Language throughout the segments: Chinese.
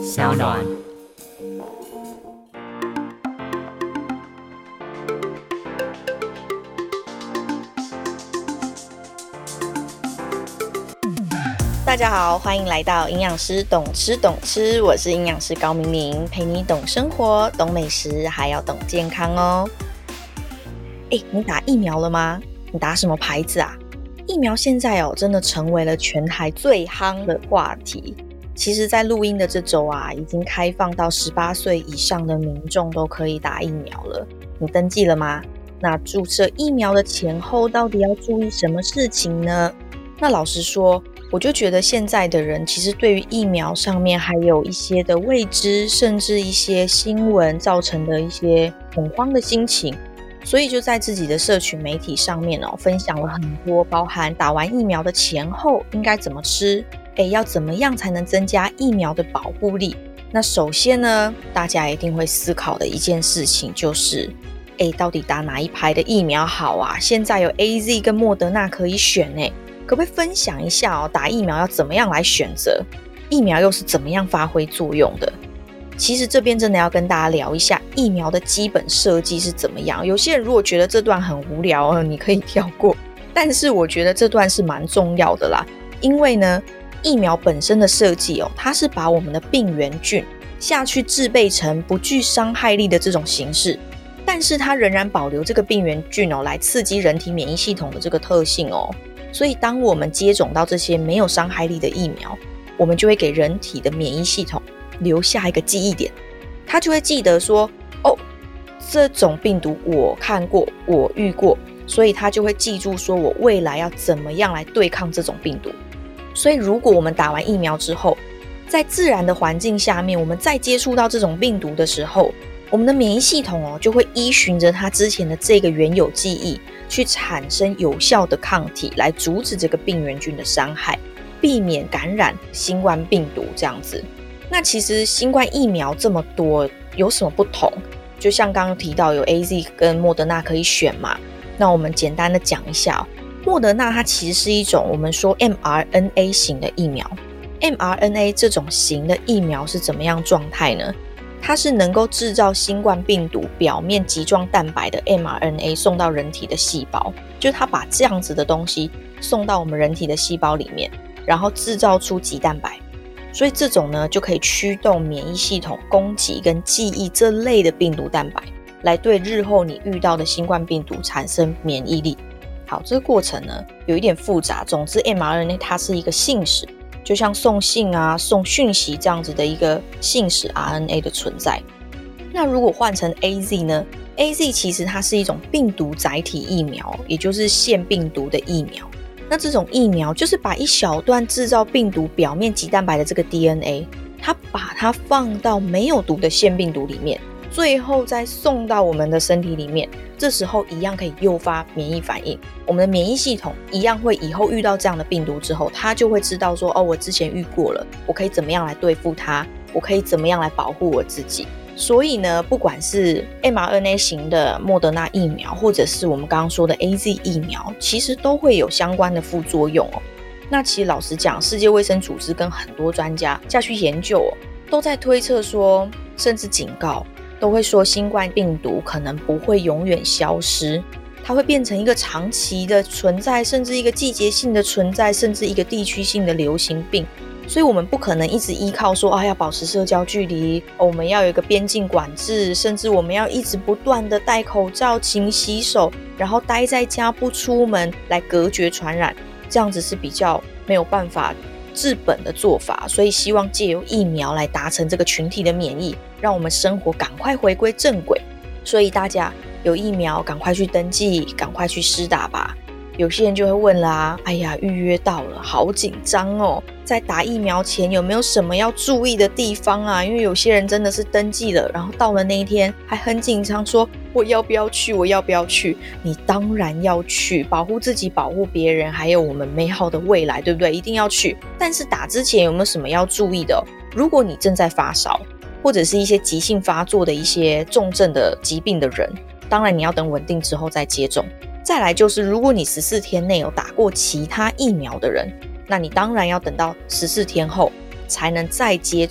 小暖。 大家好，欢迎来到营养师懂吃懂吃，我是营养师高明明，陪你懂生活、懂美食，还要懂健康哦。你打疫苗了吗？你打什么牌子啊？疫苗现在真的成为了全台最夯的话题。其实在录音的这周已经开放到18岁以上的民众都可以打疫苗了。你登记了吗？那注射疫苗的前后到底要注意什么事情呢？那老实说，我就觉得现在的人其实对于疫苗上面还有一些的未知，甚至一些新闻造成的一些恐慌的心情，所以就在自己的社群媒体上面分享了很多包含打完疫苗的前后应该怎么吃，要怎么样才能增加疫苗的保护力。那首先呢，大家一定会思考的一件事情就是到底打哪一排的疫苗好啊？现在有 AZ 跟莫德纳可以选可不可以分享一下打疫苗要怎么样来选择？疫苗又是怎么样发挥作用的？其实这边真的要跟大家聊一下疫苗的基本设计是怎么样。有些人如果觉得这段很无聊你可以跳过，但是我觉得这段是蛮重要的啦。因为呢，疫苗本身的设计它是把我们的病原菌下去制备成不具伤害力的这种形式，但是它仍然保留这个病原菌来刺激人体免疫系统的这个特性所以当我们接种到这些没有伤害力的疫苗，我们就会给人体的免疫系统留下一个记忆点，它就会记得说这种病毒我看过我遇过，所以它就会记住说我未来要怎么样来对抗这种病毒。所以如果我们打完疫苗之后，在自然的环境下面，我们再接触到这种病毒的时候，我们的免疫系统就会依循着它之前的这个原有记忆去产生有效的抗体来阻止这个病原菌的伤害，避免感染新冠病毒这样子。那其实新冠疫苗这么多有什么不同？就像刚刚提到有 AZ 跟莫德纳可以选嘛，那我们简单的讲一下莫德纳它其实是一种我们说 mRNA 型的疫苗。mRNA 这种型的疫苗是怎么样状态呢？它是能够制造新冠病毒表面棘状蛋白的 mRNA 送到人体的细胞，就是它把这样子的东西送到我们人体的细胞里面，然后制造出棘蛋白，所以这种呢就可以驱动免疫系统攻击跟记忆这类的病毒蛋白，来对日后你遇到的新冠病毒产生免疫力。好，这个过程呢有一点复杂，总之 mRNA 它是一个信使，就像送信送讯息这样子的一个信使 RNA 的存在。那如果换成 AZ 呢？ AZ 其实它是一种病毒载体疫苗，也就是腺病毒的疫苗。那这种疫苗就是把一小段制造病毒表面棘蛋白的这个 DNA， 它把它放到没有毒的腺病毒里面，最后再送到我们的身体里面，这时候一样可以诱发免疫反应。我们的免疫系统一样会以后遇到这样的病毒之后，它就会知道说我之前遇过了，我可以怎么样来对付它，我可以怎么样来保护我自己。所以呢，不管是 mRNA 型的莫德纳疫苗，或者是我们刚刚说的 AZ 疫苗，其实都会有相关的副作用那其实老实讲，世界卫生组织跟很多专家下去研究都在推测说，甚至警告都会说新冠病毒可能不会永远消失，它会变成一个长期的存在，甚至一个季节性的存在，甚至一个地区性的流行病。所以我们不可能一直依靠说要保持社交距离，我们要有一个边境管制，甚至我们要一直不断的戴口罩、勤洗手，然后待在家不出门来隔绝传染，这样子是比较没有办法治本的做法。所以希望借由疫苗来达成这个群体的免疫，让我们生活赶快回归正轨。所以大家有疫苗赶快去登记，赶快去施打吧。有些人就会问啦，预约到了，好紧张在打疫苗前有没有什么要注意的地方啊？因为有些人真的是登记了，然后到了那一天还很紧张，说我要不要去，我要不要去？你当然要去，保护自己，保护别人，还有我们美好的未来，对不对？一定要去。但是打之前有没有什么要注意的如果你正在发烧，或者是一些急性发作的一些重症的疾病的人，当然你要等稳定之后再接种。再来就是如果你14天内有打过其他疫苗的人，那你当然要等到14天后才能再接种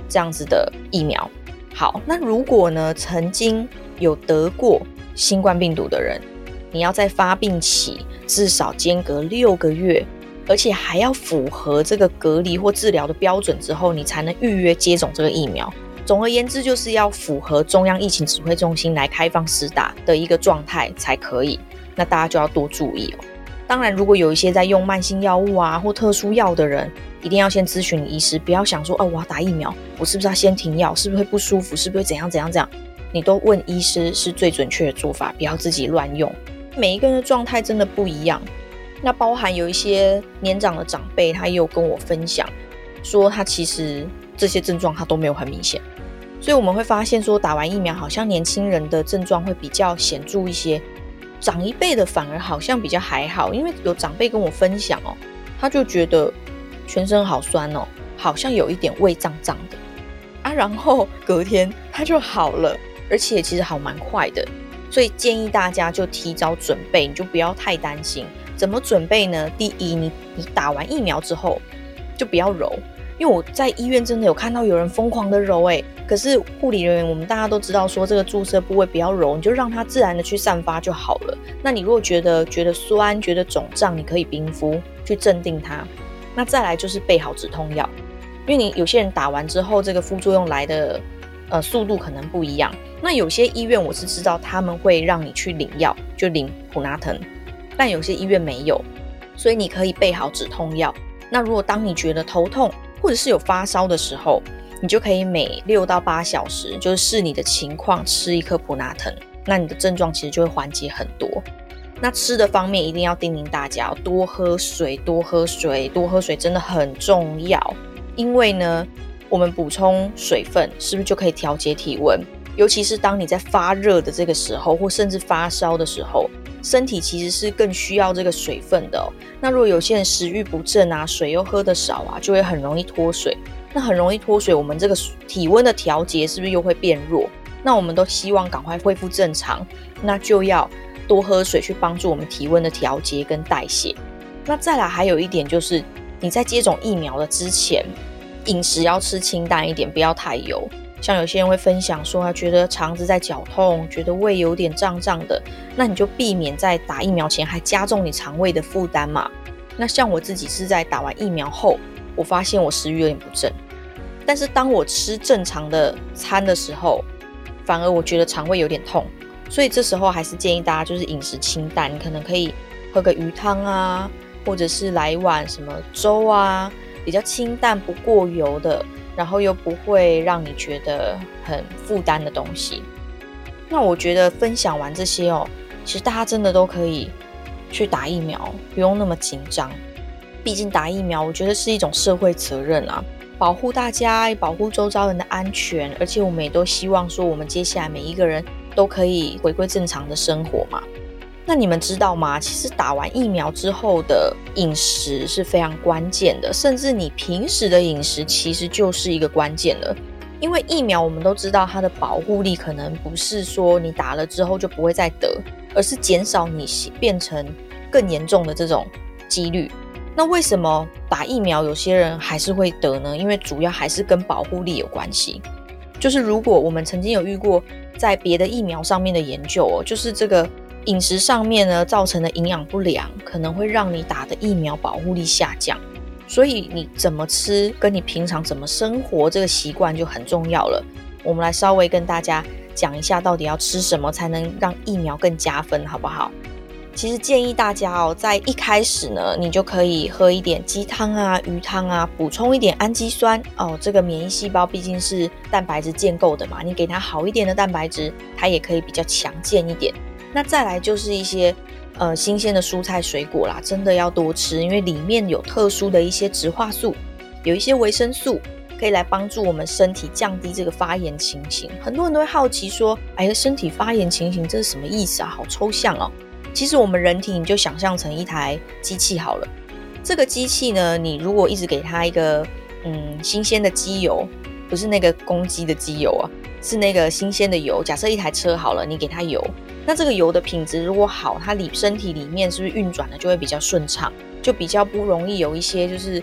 这样子的疫苗。好，那如果呢曾经有得过新冠病毒的人，你要在发病期至少间隔6个月，而且还要符合这个隔离或治疗的标准之后，你才能预约接种这个疫苗。总而言之，就是要符合中央疫情指挥中心来开放施打的一个状态才可以。那大家就要多注意哦。当然，如果有一些在用慢性药物啊或特殊药的人，一定要先咨询你医师，不要想说我要打疫苗，我是不是要先停药？是不是会不舒服？是不是会怎样？你都问医师是最准确的做法，不要自己乱用。每一个人的状态真的不一样。那包含有一些年长的长辈，他也有跟我分享，说他其实这些症状他都没有很明显。所以我们会发现说，打完疫苗好像年轻人的症状会比较显著一些，长一辈的反而好像比较还好。因为有长辈跟我分享他就觉得全身好酸好像有一点胃胀胀的然后隔天他就好了，而且其实好蛮快的。所以建议大家就提早准备，你就不要太担心。怎么准备呢？第一，你打完疫苗之后就不要揉，因为我在医院真的有看到有人疯狂的揉可是护理人员我们大家都知道说这个注射部位不要揉，你就让它自然的去散发就好了。那你如果觉得酸觉得肿胀，你可以冰敷去镇定它。那再来就是备好止痛药，因为你有些人打完之后这个副作用来的速度可能不一样。那有些医院我是知道他们会让你去领药，就领普拿疼，但有些医院没有，所以你可以备好止痛药。那如果当你觉得头痛或者是有发烧的时候，你就可以每6到8小时就是视你的情况吃一颗普拿疼，那你的症状其实就会缓解很多。那吃的方面一定要叮咛大家多喝水，多喝水真的很重要。因为呢我们补充水分是不是就可以调节体温？尤其是当你在发热的这个时候，或甚至发烧的时候，身体其实是更需要这个水分的那如果有些人食欲不振水又喝得少就会很容易脱水。那很容易脱水，我们这个体温的调节是不是又会变弱？那我们都希望赶快恢复正常，那就要多喝水去帮助我们体温的调节跟代谢。那再来还有一点就是你在接种疫苗的之前，饮食要吃清淡一点，不要太油。像有些人会分享说他觉得肠子在绞痛，觉得胃有点胀胀的，那你就避免在打疫苗前还加重你肠胃的负担嘛。那像我自己是在打完疫苗后，我发现我食欲有点不振，但是当我吃正常的餐的时候，反而我觉得肠胃有点痛。所以这时候还是建议大家就是饮食清淡，你可能可以喝个鱼汤或者是来一碗什么粥比较清淡不过油的，然后又不会让你觉得很负担的东西。那我觉得分享完这些其实大家真的都可以去打疫苗，不用那么紧张。毕竟打疫苗我觉得是一种社会责任保护大家，保护周遭人的安全，而且我们也都希望说我们接下来每一个人都可以回归正常的生活嘛。那你们知道吗？其实打完疫苗之后的饮食是非常关键的，甚至你平时的饮食其实就是一个关键了。因为疫苗我们都知道它的保护力可能不是说你打了之后就不会再得，而是减少你变成更严重的这种几率。那为什么打疫苗有些人还是会得呢？因为主要还是跟保护力有关系。就是如果我们曾经有遇过在别的疫苗上面的研究就是这个饮食上面呢造成的营养不良，可能会让你打的疫苗保护力下降。所以你怎么吃跟你平常怎么生活这个习惯就很重要了。我们来稍微跟大家讲一下到底要吃什么才能让疫苗更加分，好不好？其实建议大家在一开始呢，你就可以喝一点鸡汤鱼汤补充一点氨基酸这个免疫细胞毕竟是蛋白质建构的嘛，你给它好一点的蛋白质，它也可以比较强健一点。那再来就是一些新鲜的蔬菜水果啦，真的要多吃，因为里面有特殊的一些植化素，有一些维生素可以来帮助我们身体降低这个发炎情形。很多人都会好奇说身体发炎情形这是什么意思好抽象其实我们人体你就想象成一台机器好了，这个机器呢，你如果一直给它一个新鲜的机油，不是那个公鸡的机油是那个新鲜的油。假设一台车好了，你给它油，那这个油的品质如果好，它身体里面是不是运转的就会比较顺畅，就比较不容易有一些就是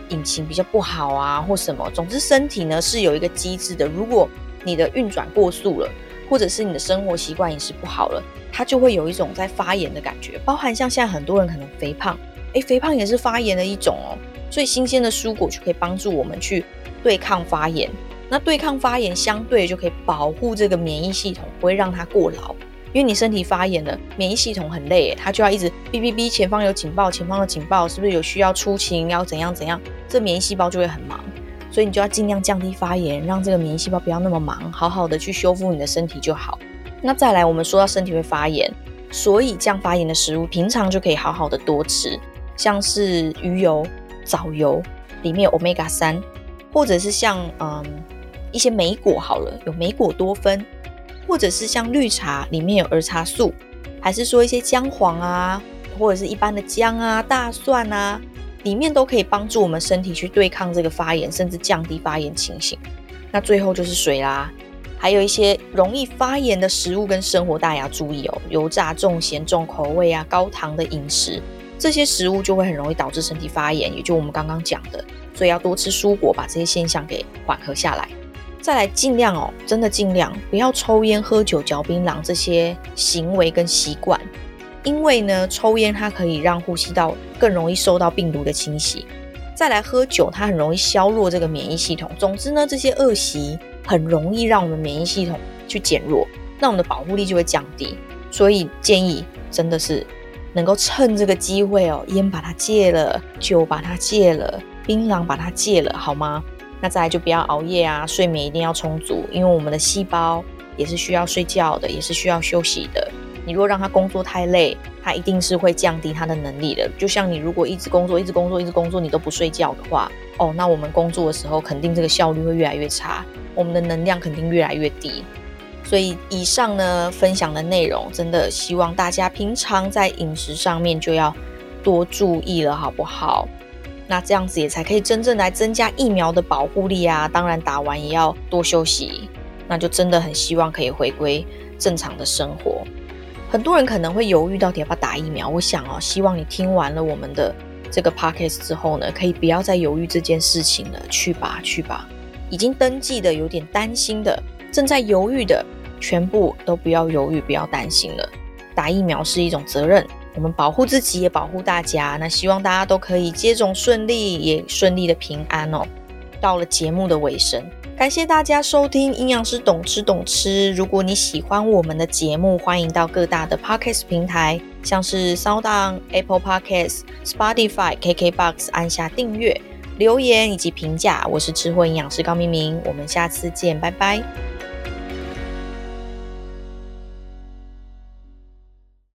引擎比较不好啊或什么。总之身体呢是有一个机制的，如果你的运转过速了，或者是你的生活习惯饮食不好了，它就会有一种在发炎的感觉。包含像现在很多人可能肥胖，肥胖也是发炎的一种哦。所以新鲜的蔬果就可以帮助我们去对抗发炎。那对抗发炎相对就可以保护这个免疫系统，不会让它过劳。因为你身体发炎了，免疫系统很累，它就要一直哔哔哔，前方有警报，前方有警报，是不是有需要出勤，要怎样怎样，这免疫细胞就会很忙。所以你就要尽量降低发炎，让这个免疫细胞不要那么忙，好好的去修复你的身体就好。那再来，我们说到身体会发炎，所以降发炎的食物平常就可以好好的多吃，像是鱼油、藻油里面有 Omega-3， 或者是像一些莓果好了，有莓果多酚，或者是像绿茶里面有儿茶素，还是说一些姜黄啊，或者是一般的姜啊、大蒜啊，里面都可以帮助我们身体去对抗这个发炎，甚至降低发炎情形。那最后就是水啦，还有一些容易发炎的食物跟生活大家注意哦，油炸、重咸、重口味啊、高糖的饮食，这些食物就会很容易导致身体发炎，也就我们刚刚讲的，所以要多吃蔬果，把这些现象给缓和下来。再来尽量真的尽量不要抽烟、喝酒、嚼槟榔这些行为跟习惯，因为呢，抽烟它可以让呼吸道更容易受到病毒的侵袭。再来喝酒，它很容易削弱这个免疫系统。总之呢，这些恶习很容易让我们免疫系统去减弱，那我们的保护力就会降低。所以建议真的是能够趁这个机会烟把它戒了，酒把它戒了，槟榔把它戒了，好吗？那再来就不要熬夜啊，睡眠一定要充足，因为我们的细胞也是需要睡觉的，也是需要休息的。你如果让它工作太累，它一定是会降低它的能力的。就像你如果一直工作，你都不睡觉的话，那我们工作的时候肯定这个效率会越来越差，我们的能量肯定越来越低。所以以上呢分享的内容，真的希望大家平常在饮食上面就要多注意了，好不好？那这样子也才可以真正来增加疫苗的保护力啊！当然打完也要多休息，那就真的很希望可以回归正常的生活。很多人可能会犹豫到底要不要打疫苗，我想希望你听完了我们的这个 podcast 之后呢，可以不要再犹豫这件事情了，去吧去吧！已经登记的、有点担心的、正在犹豫的，全部都不要犹豫，不要担心了。打疫苗是一种责任，我们保护自己也保护大家，那希望大家都可以接种顺利，也顺利的平安哦。到了节目的尾声，感谢大家收听营养师懂吃懂吃。如果你喜欢我们的节目，欢迎到各大的 Podcast 平台，像是 SoundOn、Apple Podcasts、Spotify、KKBOX 按下订阅、留言以及评价。我是吃货营养师高明明，我们下次见，拜拜。